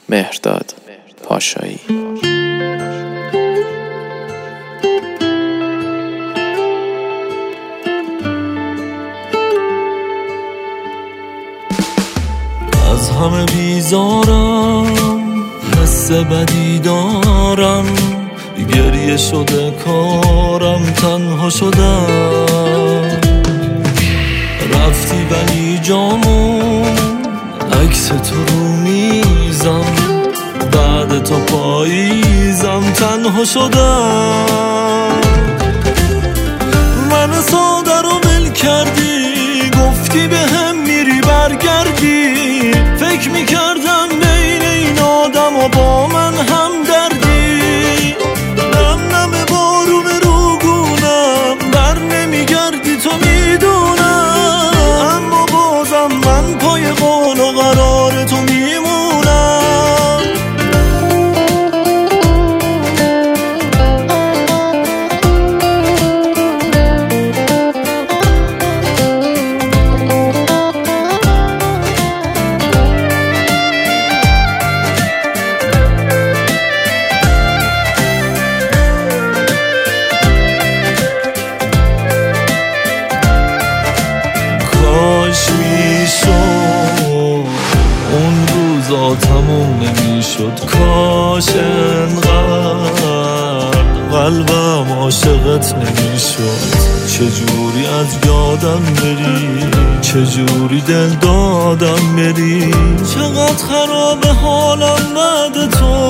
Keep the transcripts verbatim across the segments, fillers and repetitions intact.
مهرداد پاشایی. از همه بیزارم، حس بدی دارم، گریه شده کارم، تنها شدم. رفتی ولی جامون عکس تو رو میزم، بعد تو پاییزم، تنها شدم. من ساده رو ول کردی، گفتی به هم میری برگردی. فکر میکردم بین این آدم و با من هم دردی. نم نم بارون رو گونم، بر نمیگردی تو میدونم، اما بازم من پای قول و قرار تو میمونم. کاش میشد اون روزا تموم نمیشد، کاش انقدر قلبم عاشقت نمیشد. چجوری از یادم بری، چجوری دل دادم بری. چقدر خراب حالم بعد تو.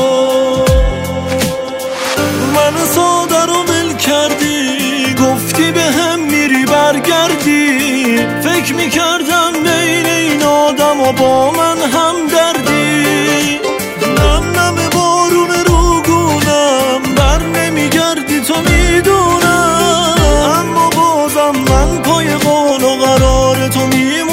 من ساده رو ول کردی، گفتی به هم میری برگردی. فکر میکردم بین این آدم و با من هم دردی. نم نم بارون رو گونم، بر نمیگردی تو میدونم، اما بازم من پای قول و قرار تو میمونم.